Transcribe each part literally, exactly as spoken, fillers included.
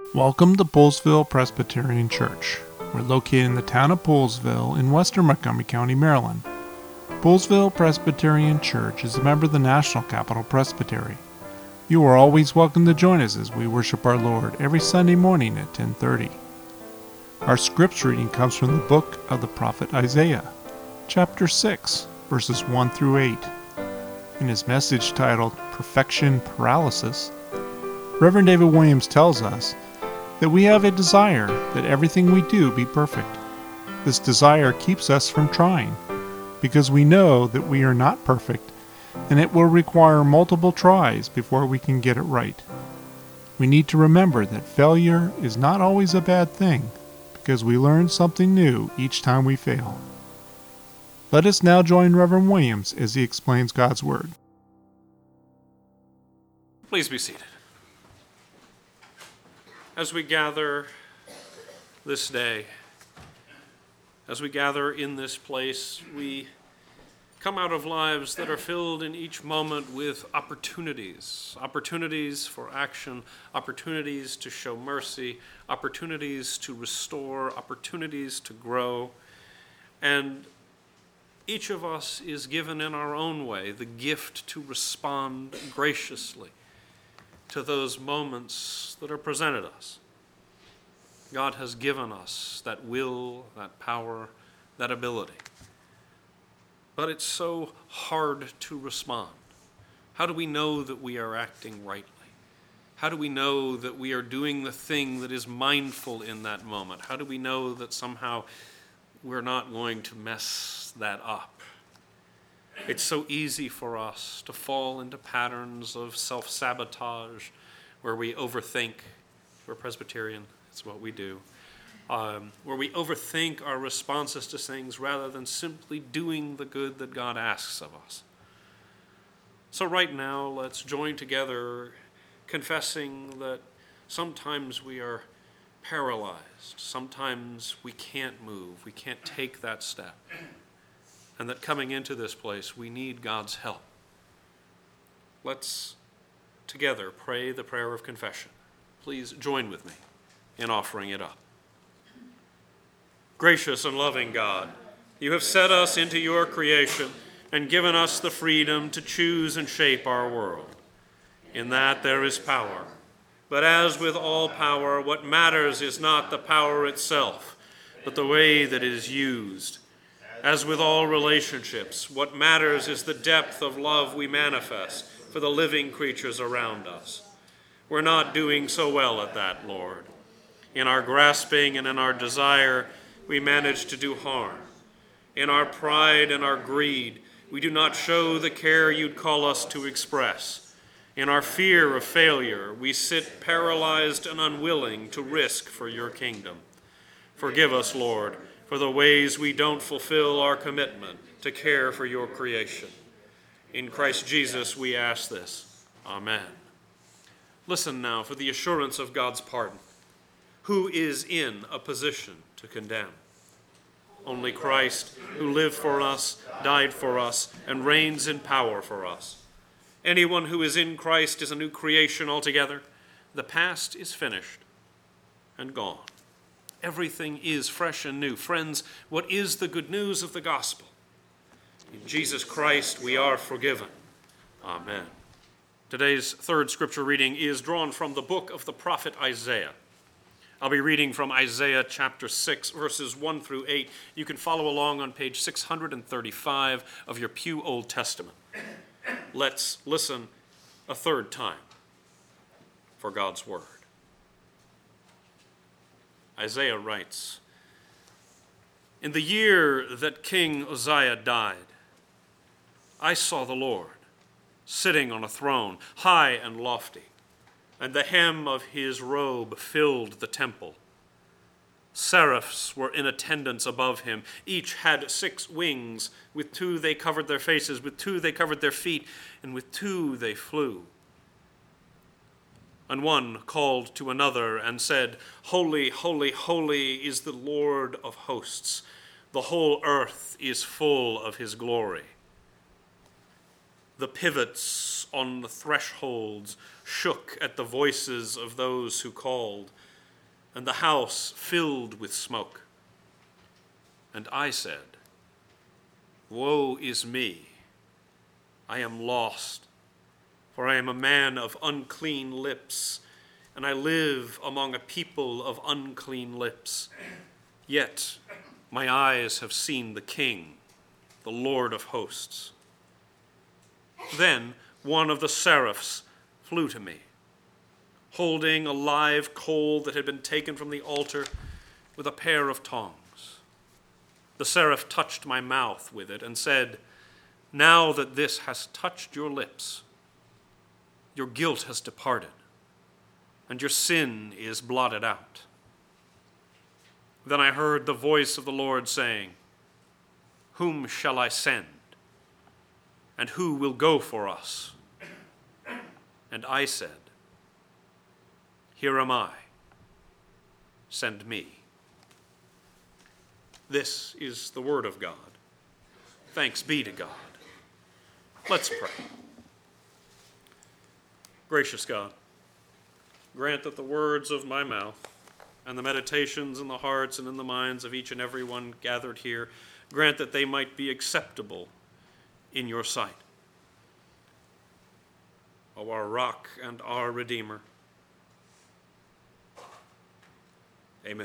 Welcome to Poolesville Presbyterian Church. We're located in the town of Poolesville in western Montgomery County, Maryland. Poolesville Presbyterian Church is a member of the National Capital Presbytery. You are always welcome to join us as we worship our Lord every Sunday morning at ten thirty. Our scripture reading comes from the book of the prophet Isaiah, chapter six, verses one through eight. In his message titled Perfection Paralysis, Reverend David Williams tells us that we have a desire that everything we do be perfect. This desire keeps us from trying, because we know that we are not perfect, and it will require multiple tries before we can get it right. We need to remember that failure is not always a bad thing, because we learn something new each time we fail. Let us now join Reverend Williams as he explains God's Word. Please be seated. As we gather this day, as we gather in this place, we come out of lives that are filled in each moment with opportunities, opportunities for action, opportunities to show mercy, opportunities to restore, opportunities to grow. And each of us is given in our own way the gift to respond graciously to those moments that are presented us. God has given us that will, that power, that ability. But it's so hard to respond. How do we know that we are acting rightly? How do we know that we are doing the thing that is mindful in that moment? How do we know that somehow we're not going to mess that up? It's so easy for us to fall into patterns of self-sabotage where we overthink. We're Presbyterian, it's what we do. Um, where we overthink our responses to things rather than simply doing the good that God asks of us. So right now, let's join together confessing that sometimes we are paralyzed. Sometimes we can't move. We can't take that step. And that coming into this place, we need God's help. Let's together pray the prayer of confession. Please join with me in offering it up. Gracious and loving God, you have set us into your creation and given us the freedom to choose and shape our world. In that there is power. But as with all power, what matters is not the power itself, but the way that it is used. As with all relationships, what matters is the depth of love we manifest for the living creatures around us. We're not doing so well at that, Lord. In our grasping and in our desire, we manage to do harm. In our pride and our greed, we do not show the care you'd call us to express. In our fear of failure, we sit paralyzed and unwilling to risk for your kingdom. Forgive us, Lord, for the ways we don't fulfill our commitment to care for your creation. In Christ Jesus we ask this. Amen. Listen now for the assurance of God's pardon. Who is in a position to condemn? Only Christ, who lived for us, died for us, and reigns in power for us. Anyone who is in Christ is a new creation altogether. The past is finished and gone. Everything is fresh and new. Friends, what is the good news of the gospel? In Jesus Christ we are forgiven. Amen. Today's third scripture reading is drawn from the book of the prophet Isaiah. I'll be reading from Isaiah chapter six, verses one through eight. You can follow along on page six hundred thirty-five of your Pew Old Testament. Let's listen a third time for God's word. Isaiah writes, "In the year that King Uzziah died, I saw the Lord sitting on a throne, high and lofty, and the hem of his robe filled the temple. Seraphs were in attendance above him. Each had six wings. With two they covered their faces, with two they covered their feet, and with two they flew. And one called to another and said, 'Holy, holy, holy is the Lord of hosts. The whole earth is full of his glory.' The pivots on the thresholds shook at the voices of those who called. and the house filled with smoke. And I said, Woe is me! I am lost, for I am a man of unclean lips, and I live among a people of unclean lips. Yet my eyes have seen the King, the Lord of hosts. Then one of the seraphs flew to me, holding a live coal that had been taken from the altar with a pair of tongs. The seraph touched my mouth with it and said, Now that this has touched your lips, your guilt has departed, and your sin is blotted out. Then I heard the voice of the Lord saying, Whom shall I send? And who will go for us? And I said, Here am I. Send me. This is the word of God. Thanks be to God. Let's pray. Gracious God, grant that the words of my mouth and the meditations in the hearts and in the minds of each and every one gathered here, grant that they might be acceptable in your sight. O our rock and our Redeemer. Amen.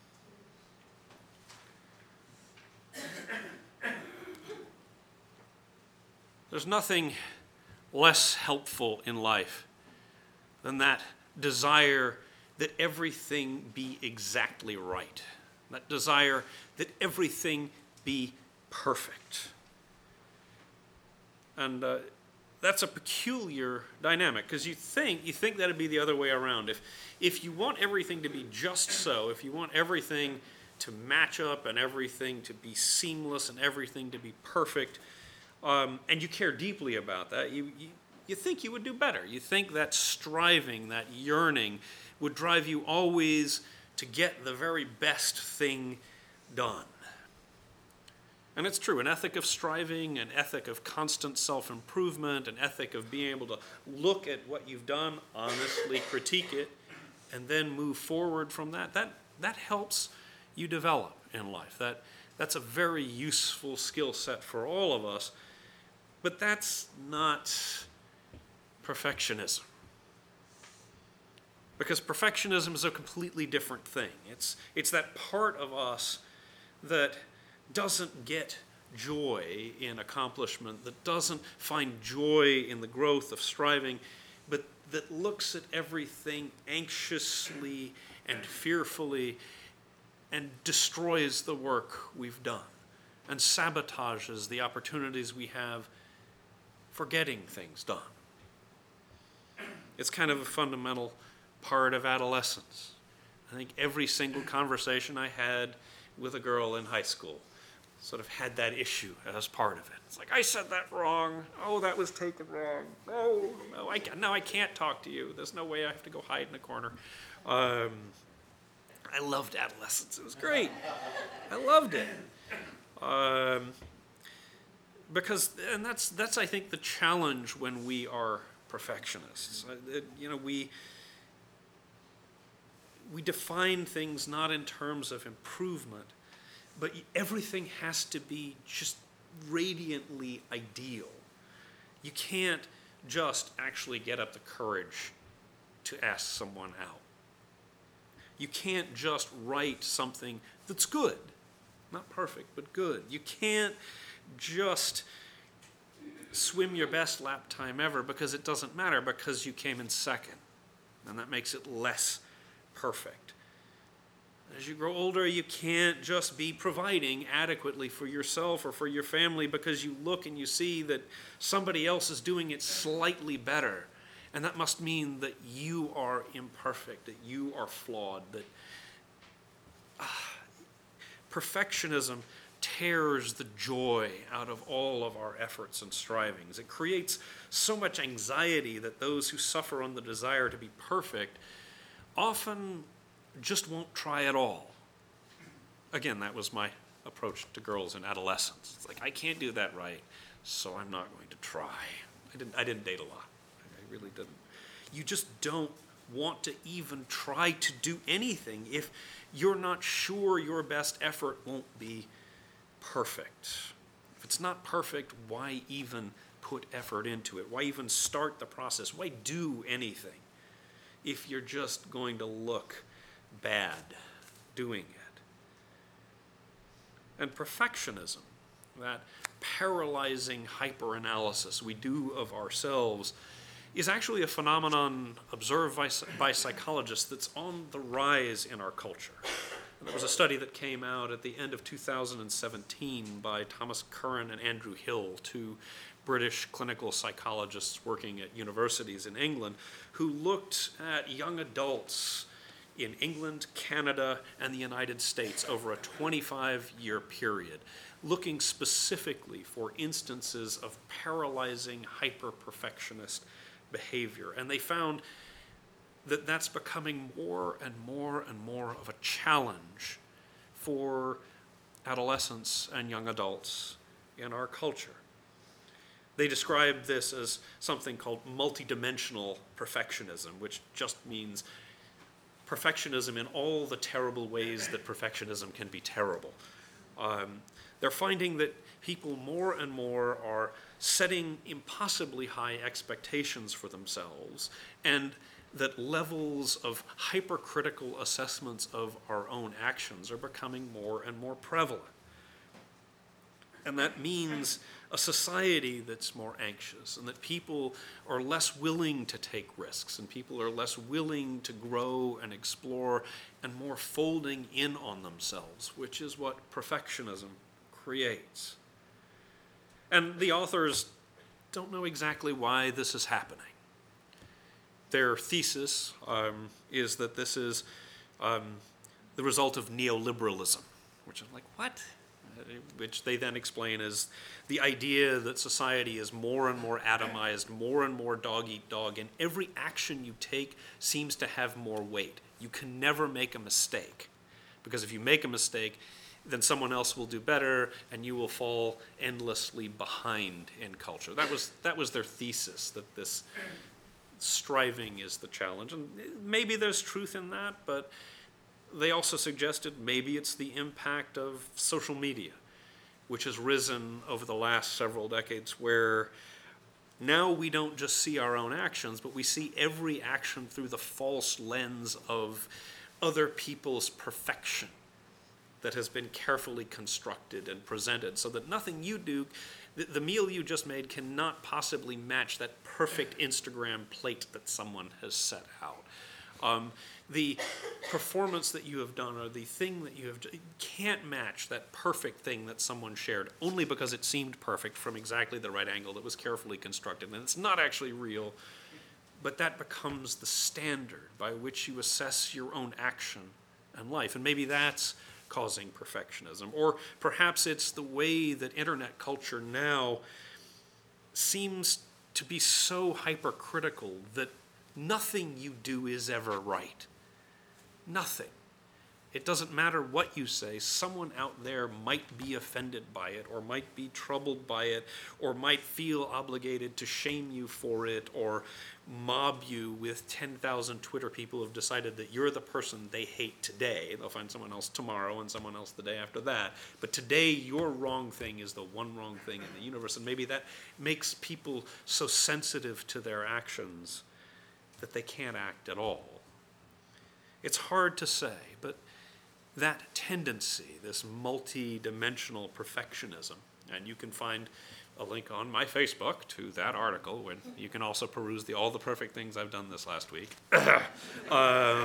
There's nothing less helpful in life than that desire that everything be exactly right, that desire that everything be perfect. And uh, that's a peculiar dynamic, because you think you think that'd be the other way around. If if you want everything to be just so, if you want everything to match up and everything to be seamless and everything to be perfect, um, and you care deeply about that, you, you you think you would do better. You think that striving, that yearning, would drive you always to get the very best thing done. And it's true, an ethic of striving, an ethic of constant self-improvement, an ethic of being able to look at what you've done, honestly critique it, and then move forward from that, that, that helps you develop in life. That, that's a very useful skill set for all of us, but that's not perfectionism. Because perfectionism is a completely different thing. It's, it's that part of us that doesn't get joy in accomplishment, that doesn't find joy in the growth of striving, but that looks at everything anxiously and fearfully and destroys the work we've done and sabotages the opportunities we have for getting things done. It's kind of a fundamental part of adolescence. I think every single conversation I had with a girl in high school sort of had that issue as part of it. It's like, I said that wrong. Oh, that was taken wrong. Oh, no, I, no, I can't talk to you. There's no way I have to go hide in a corner. Um, I loved adolescence. It was great. I loved it. Um, because, and that's, that's, I think, the challenge when we are perfectionists. It, you know, we, we define things not in terms of improvement, but everything has to be just radiantly ideal. You can't just actually get up the courage to ask someone out. You can't just write something that's good, not perfect, but good. You can't just swim your best lap time ever because it doesn't matter because you came in second, and that makes it less perfect. As you grow older, you can't just be providing adequately for yourself or for your family because you look and you see that somebody else is doing it slightly better. And that must mean that you are imperfect, that you are flawed, that ah, perfectionism tears the joy out of all of our efforts and strivings. It creates so much anxiety that those who suffer on the desire to be perfect often just won't try at all. Again, that was my approach to girls in adolescence. It's like, I can't do that right, so I'm not going to try. I didn't, I didn't date a lot. I really didn't. You just don't want to even try to do anything if you're not sure your best effort won't be perfect. If it's not perfect, why even put effort into it? Why even start the process? Why do anything if you're just going to look bad doing it? And perfectionism, that paralyzing hyperanalysis we do of ourselves, is actually a phenomenon observed by, by psychologists that's on the rise in our culture. And there was a study that came out at the end of two thousand seventeen by Thomas Curran and Andrew Hill, two British clinical psychologists working at universities in England, who looked at young adults in England, Canada, and the United States over a twenty-five year period, looking specifically for instances of paralyzing hyper-perfectionist behavior. And they found that that's becoming more and more and more of a challenge for adolescents and young adults in our culture. They describe this as something called multidimensional perfectionism, which just means perfectionism in all the terrible ways that perfectionism can be terrible. Um, they're finding that people more and more are setting impossibly high expectations for themselves, and that levels of hypercritical assessments of our own actions are becoming more and more prevalent. And that means a society that's more anxious, and that people are less willing to take risks, and people are less willing to grow and explore, and more folding in on themselves, which is what perfectionism creates. And the authors don't know exactly why this is happening. Their thesis um, is that this is um, the result of neoliberalism, which I'm like, what? Which they then explain as the idea that society is more and more atomized, more and more dog-eat-dog, and every action you take seems to have more weight. You can never make a mistake, because if you make a mistake, then someone else will do better, and you will fall endlessly behind in culture. That was that was their thesis, that this striving is the challenge. And maybe there's truth in that, but they also suggested maybe it's the impact of social media, which has risen over the last several decades, where now we don't just see our own actions, but we see every action through the false lens of other people's perfection that has been carefully constructed and presented, so that nothing you do, the, the meal you just made cannot possibly match that perfect Instagram plate that someone has set out. Um, the performance that you have done, or the thing that you have done, can't match that perfect thing that someone shared, only because it seemed perfect from exactly the right angle that was carefully constructed. And it's not actually real, but that becomes the standard by which you assess your own action and life. And maybe that's causing perfectionism. Or perhaps it's the way that internet culture now seems to be so hypercritical that nothing you do is ever right. Nothing. It doesn't matter what you say. Someone out there might be offended by it, or might be troubled by it, or might feel obligated to shame you for it, or mob you with ten thousand Twitter people who have decided that you're the person they hate today. They'll find someone else tomorrow and someone else the day after that. But today, your wrong thing is the one wrong thing in the universe. And maybe that makes people so sensitive to their actions that they can't act at all. It's hard to say, but that tendency, this multi-dimensional perfectionism, and you can find a link on my Facebook to that article, when you can also peruse the all the perfect things I've done this last week. um,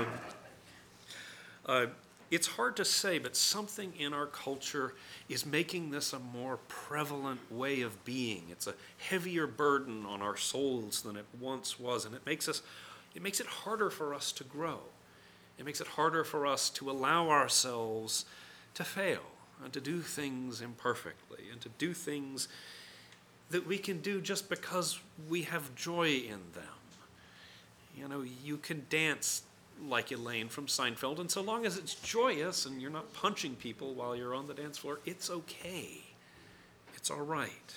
uh, it's hard to say, but something in our culture is making this a more prevalent way of being. It's a heavier burden on our souls than it once was, and it makes us, it makes it harder for us to grow. It makes it harder for us to allow ourselves to fail and to do things imperfectly and to do things that we can do just because we have joy in them. You know, you can dance like Elaine from Seinfeld, and so long as it's joyous and you're not punching people while you're on the dance floor, it's okay. It's all right.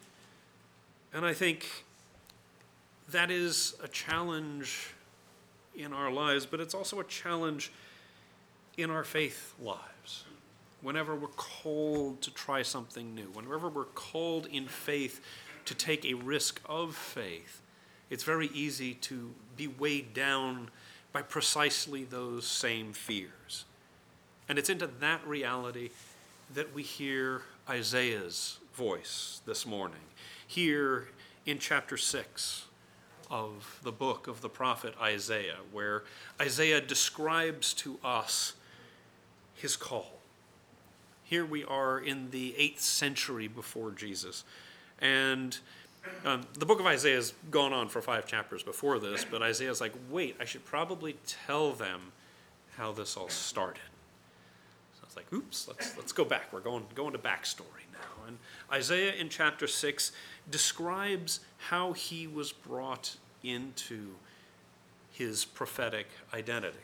And I think that is a challenge in our lives, but it's also a challenge in our faith lives. Whenever we're called to try something new, whenever we're called in faith to take a risk of faith, it's very easy to be weighed down by precisely those same fears. And it's into that reality that we hear Isaiah's voice this morning. Here in chapter six of the book of the prophet Isaiah, where Isaiah describes to us his call. Here we are in the eighth century before Jesus. And um, the book of Isaiah has gone on for five chapters before this, but Isaiah's like, wait, I should probably tell them how this all started. So it's like, oops, let's let's go back. We're going, going to backstory now. And Isaiah in chapter six describes how he was brought into his prophetic identity.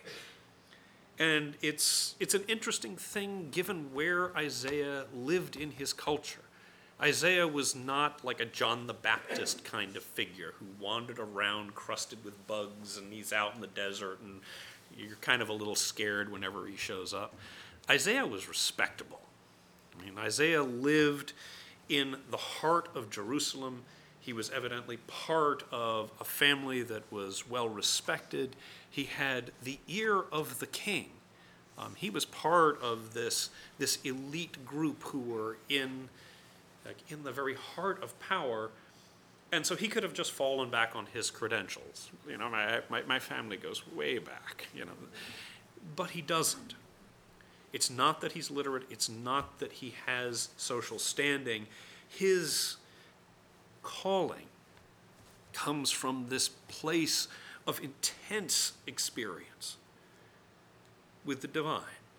And it's it's an interesting thing given where Isaiah lived in his culture. Isaiah was not like a John the Baptist kind of figure who wandered around crusted with bugs and he's out in the desert and you're kind of a little scared whenever he shows up. Isaiah was respectable. I mean, Isaiah lived in the heart of Jerusalem. He was evidently part of a family that was well respected. He had the ear of the king. Um, he was part of this, this elite group who were in, like, in the very heart of power. And so he could have just fallen back on his credentials. You know, my, my, my family goes way back, you know. But he doesn't. It's not that he's literate. It's not that he has social standing. His calling comes from this place of intense experience with the divine.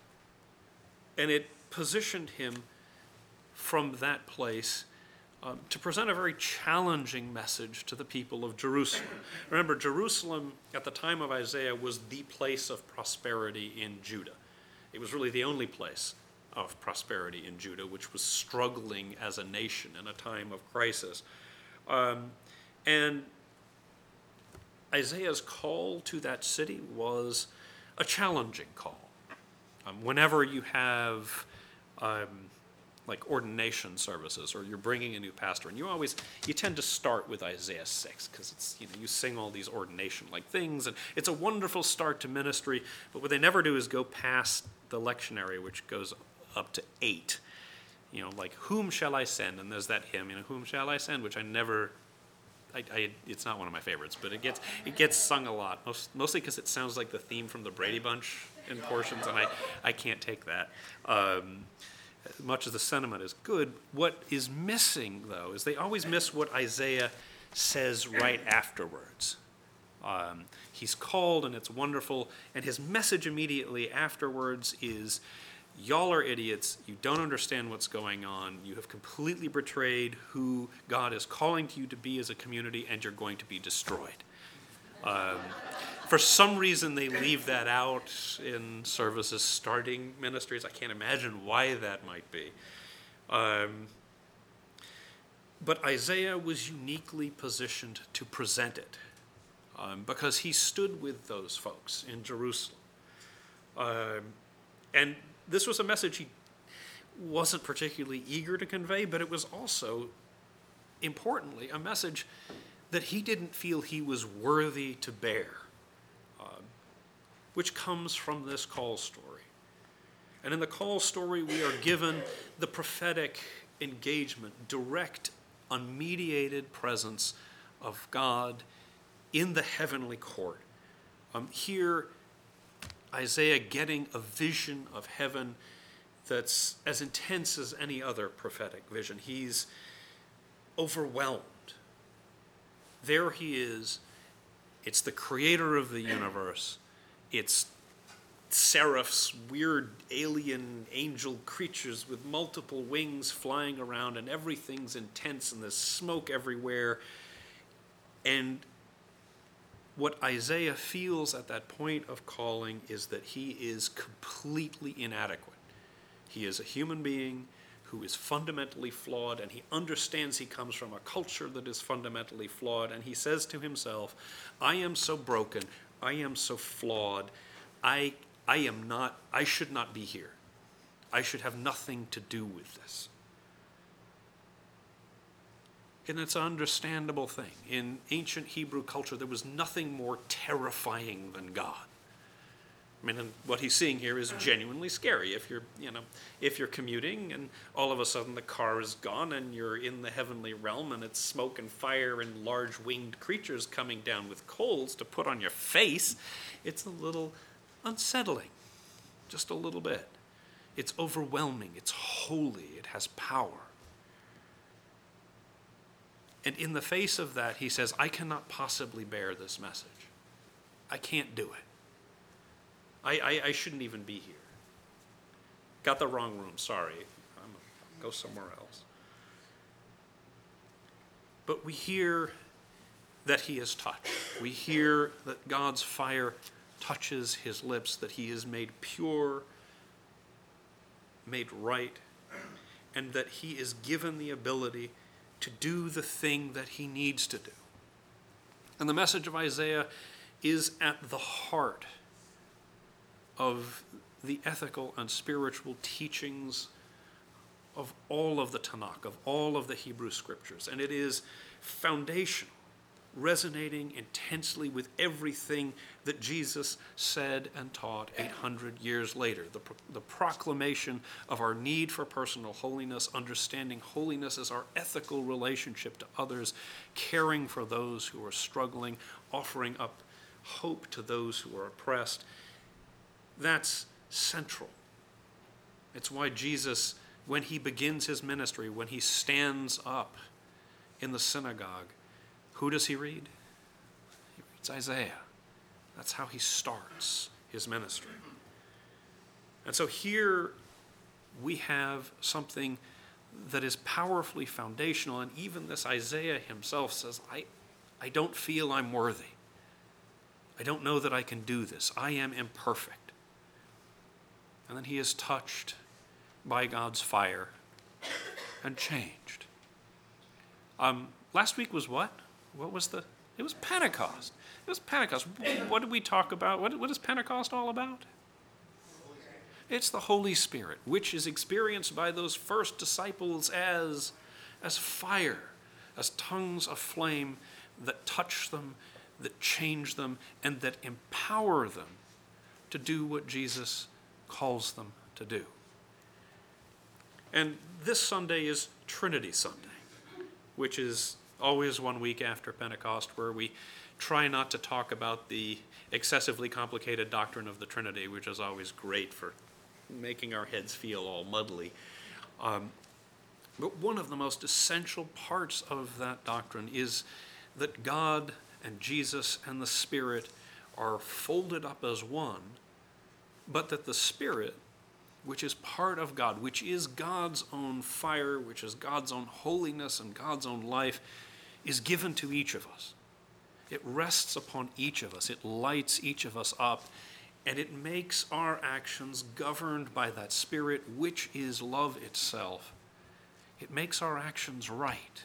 And it positioned him from that place um, to present a very challenging message to the people of Jerusalem. Remember, Jerusalem at the time of Isaiah was the place of prosperity in Judah. It was really the only place of prosperity in Judah, which was struggling as a nation in a time of crisis. Um, and Isaiah's call to that city was a challenging call. Um, whenever you have um, like ordination services or you're bringing a new pastor, and you always, you tend to start with Isaiah six because it's, you know, you sing all these ordination-like things and it's a wonderful start to ministry, but what they never do is go past the lectionary, which goes up to eight. You know, like, whom shall I send? And there's that hymn, you know, whom shall I send, which I never, I, I, it's not one of my favorites, but it gets it gets sung a lot, most, mostly because it sounds like the theme from the Brady Bunch in portions, and I, I can't take that. Um, much as the sentiment is good, what is missing, though, is they always miss what Isaiah says right afterwards. Um, he's called, and it's wonderful, and his message immediately afterwards is, y'all are idiots. You don't understand what's going on. You have completely betrayed who God is calling you to be as a community, and you're going to be destroyed. Um, for some reason, they leave that out in services starting ministries. I can't imagine why that might be. Um, but Isaiah was uniquely positioned to present it um, because he stood with those folks in Jerusalem. Um, and this was a message he wasn't particularly eager to convey, but it was also, importantly, a message that he didn't feel he was worthy to bear, uh, which comes from this call story. And in the call story, we are given the prophetic engagement, direct, unmediated presence of God in the heavenly court. Um, here, Isaiah getting a vision of heaven that's as intense as any other prophetic vision. He's overwhelmed. There he is. It's the creator of the universe. It's seraphs, weird alien angel creatures with multiple wings flying around, and everything's intense, and there's smoke everywhere. And what Isaiah feels at that point of calling is that he is completely inadequate. He is a human being who is fundamentally flawed, and he understands he comes from a culture that is fundamentally flawed, and he says to himself, I am so broken, I am so flawed. I, I am not, I should not be here. I should have nothing to do with this. And it's an understandable thing. In ancient Hebrew culture, there was nothing more terrifying than God. I mean, and what he's seeing here is genuinely scary. If you're, you know, if you're commuting and all of a sudden the car is gone and you're in the heavenly realm and it's smoke and fire and large winged creatures coming down with coals to put on your face, it's a little unsettling, just a little bit. It's overwhelming. It's holy. It has power. And in the face of that, he says, I cannot possibly bear this message. I can't do it. I, I, I shouldn't even be here. Got the wrong room, sorry. I'm gonna go somewhere else. But we hear that he is touched. We hear that God's fire touches his lips, that he is made pure, made right, and that he is given the ability to do the thing that he needs to do. And the message of Isaiah is at the heart of the ethical and spiritual teachings of all of the Tanakh, of all of the Hebrew scriptures. And it is foundational, resonating intensely with everything that Jesus said and taught eight hundred years later. The, the proclamation of our need for personal holiness, understanding holiness as our ethical relationship to others, caring for those who are struggling, offering up hope to those who are oppressed. That's central. It's why Jesus, when he begins his ministry, when he stands up in the synagogue, who does he read? He reads Isaiah. That's how he starts his ministry. And so here we have something that is powerfully foundational, and even this Isaiah himself says, I, I don't feel I'm worthy. I don't know that I can do this. I am imperfect. And then he is touched by God's fire and changed. Um, last week was what? What was the, it was Pentecost. It was Pentecost. What did we talk about? What, what is Pentecost all about? It's the Holy Spirit, which is experienced by those first disciples as, as fire, as tongues of flame that touch them, that change them, and that empower them to do what Jesus calls them to do. And this Sunday is Trinity Sunday, which is always one week after Pentecost, where we try not to talk about the excessively complicated doctrine of the Trinity, which is always great for making our heads feel all muddly. Um, but one of the most essential parts of that doctrine is that God and Jesus and the Spirit are folded up as one, but that the Spirit, which is part of God, which is God's own fire, which is God's own holiness and God's own life, is given to each of us. It rests upon each of us. It lights each of us up, and it makes our actions governed by that Spirit, which is love itself. It makes our actions right.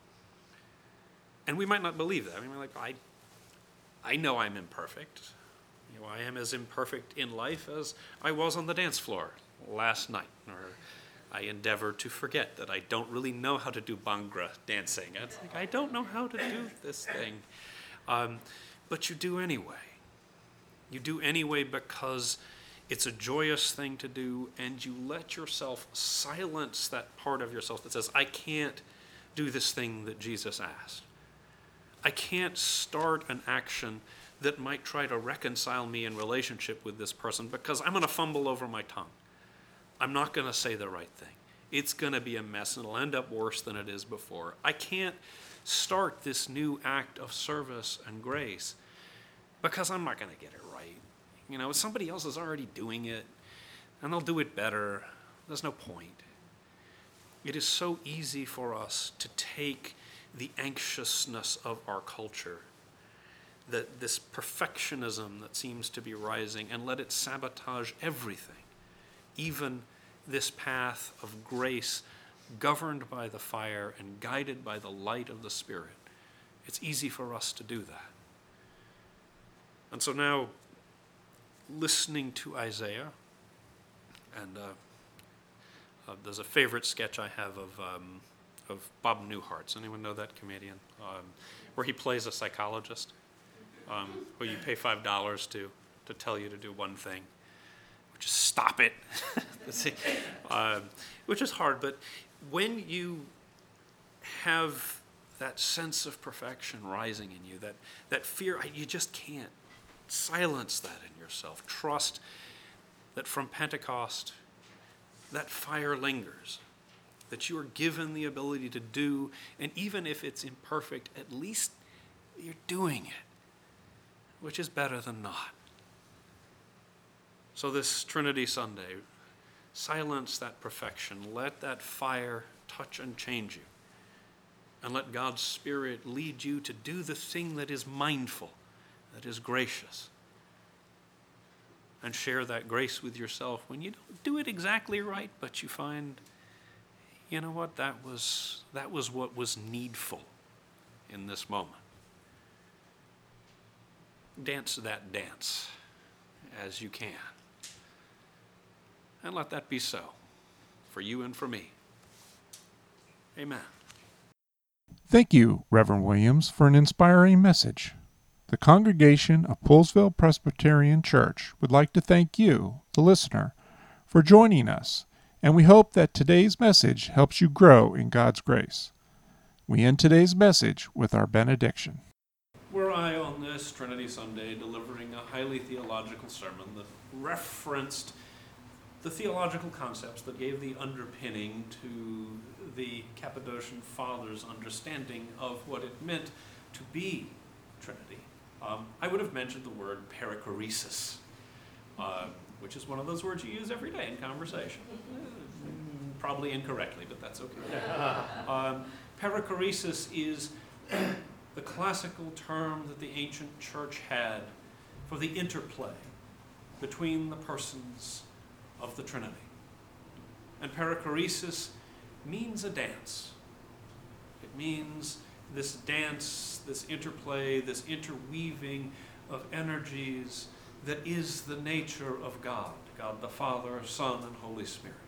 And we might not believe that. I mean, we're like, I, I know I'm imperfect. You know, I am as imperfect in life as I was on the dance floor last night. Or I endeavor to forget that I don't really know how to do Bhangra dancing. It's like, I don't know how to do this thing. Um, but you do anyway. You do anyway because it's a joyous thing to do, and you let yourself silence that part of yourself that says, I can't do this thing that Jesus asked. I can't start an action that might try to reconcile me in relationship with this person because I'm going to fumble over my tongue. I'm not going to say the right thing. It's going to be a mess, and it'll end up worse than it is before. I can't start this new act of service and grace because I'm not going to get it right. You know, somebody else is already doing it, and they'll do it better. There's no point. It is so easy for us to take the anxiousness of our culture, that this perfectionism that seems to be rising, and let it sabotage everything, even this path of grace governed by the fire and guided by the light of the Spirit. It's easy for us to do that. And so now, listening to Isaiah, and uh, uh, there's a favorite sketch I have of um, of Bob Newhart's. Anyone know that comedian? Um, where he plays a psychologist, um, where you pay five dollars to to tell you to do one thing, which is stop it, um, which is hard. But when you have that sense of perfection rising in you, that that fear, you just can't silence that in yourself. Trust that from Pentecost, that fire lingers, that you are given the ability to do, and even if it's imperfect, at least you're doing it, which is better than not. So this Trinity Sunday, silence that perfection. Let that fire touch and change you. And let God's Spirit lead you to do the thing that is mindful, that is gracious. And share that grace with yourself when you don't do it exactly right, but you find, you know what, that was, that was what was needful in this moment. Dance that dance as you can. And let that be so for you and for me. Amen. Thank you, Reverend Williams, for an inspiring message. The congregation of Poolesville Presbyterian Church would like to thank you, the listener, for joining us, and we hope that today's message helps you grow in God's grace. We end today's message with our benediction. Were I on this Trinity Sunday delivering a highly theological sermon that referenced the theological concepts that gave the underpinning to the Cappadocian Fathers' understanding of what it meant to be Trinity, um, I would have mentioned the word perichoresis, uh, which is one of those words you use every day in conversation. Probably incorrectly, but that's okay. um, perichoresis is the classical term that the ancient church had for the interplay between the persons of the Trinity. And perichoresis means a dance. It means this dance, this interplay, this interweaving of energies that is the nature of God, God the Father, Son, and Holy Spirit.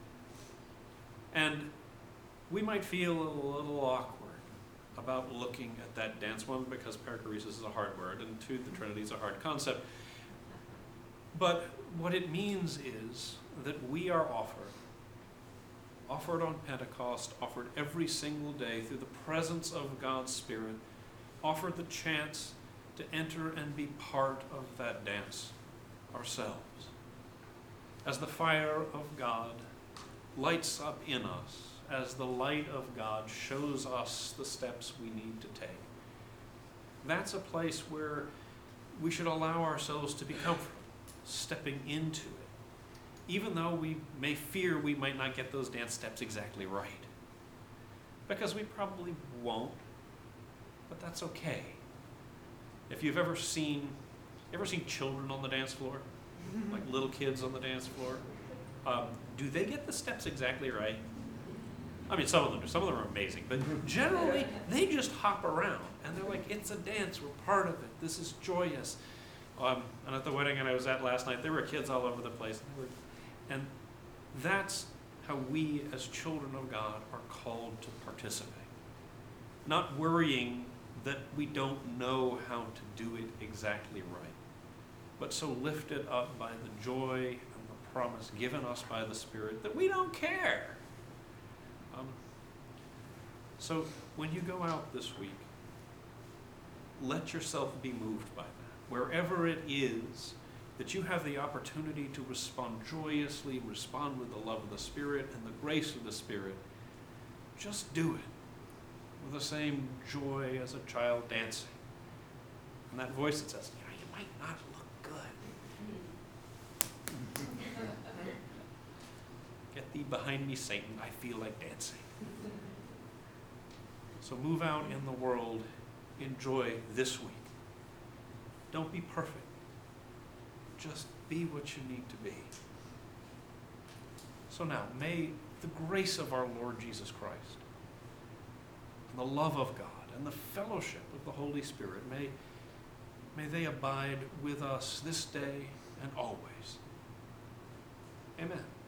And we might feel a little awkward about looking at that dance, one, because perichoresis is a hard word, and two, the Trinity is a hard concept. But what it means is that we are offered, offered on Pentecost, offered every single day through the presence of God's Spirit, offered the chance to enter and be part of that dance ourselves. As the fire of God lights up in us, as the light of God shows us the steps we need to take, that's a place where we should allow ourselves to be comfortable, stepping into it, even though we may fear we might not get those dance steps exactly right. Because we probably won't, but that's okay. If you've ever seen, ever seen children on the dance floor, like little kids on the dance floor, um, do they get the steps exactly right? I mean, some of them do. Some of them are amazing, but generally they just hop around, and they're like, "It's a dance. We're part of it. This is joyous." Um, and at the wedding that I was at last night, there were kids all over the place. And, were, and that's how we as children of God are called to participate. Not worrying that we don't know how to do it exactly right, but so lifted up by the joy and the promise given us by the Spirit that we don't care. Um, so when you go out this week, let yourself be moved by that. Wherever it is that you have the opportunity to respond joyously, respond with the love of the Spirit and the grace of the Spirit, just do it with the same joy as a child dancing. And that voice that says, "Yeah, you might not look good. Get thee behind me, Satan. I feel like dancing." So move out in the world. Enjoy this week. Don't be perfect. Just be what you need to be. So now, may the grace of our Lord Jesus Christ, and the love of God, and the fellowship of the Holy Spirit, may, may they abide with us this day and always. Amen.